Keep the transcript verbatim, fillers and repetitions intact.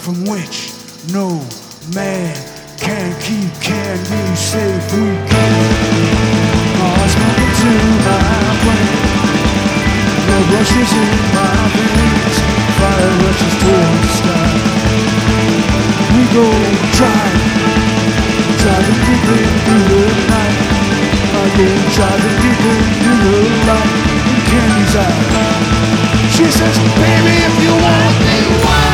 from which no man can keep candy safe. We can. Heart's pumping to my brain. Blood rushes in my veins. Fire rushes toward the sky. We go driving, driving deep into the night. I go driving deep into the light in Candy's eyes. She says, baby, if you want me, why?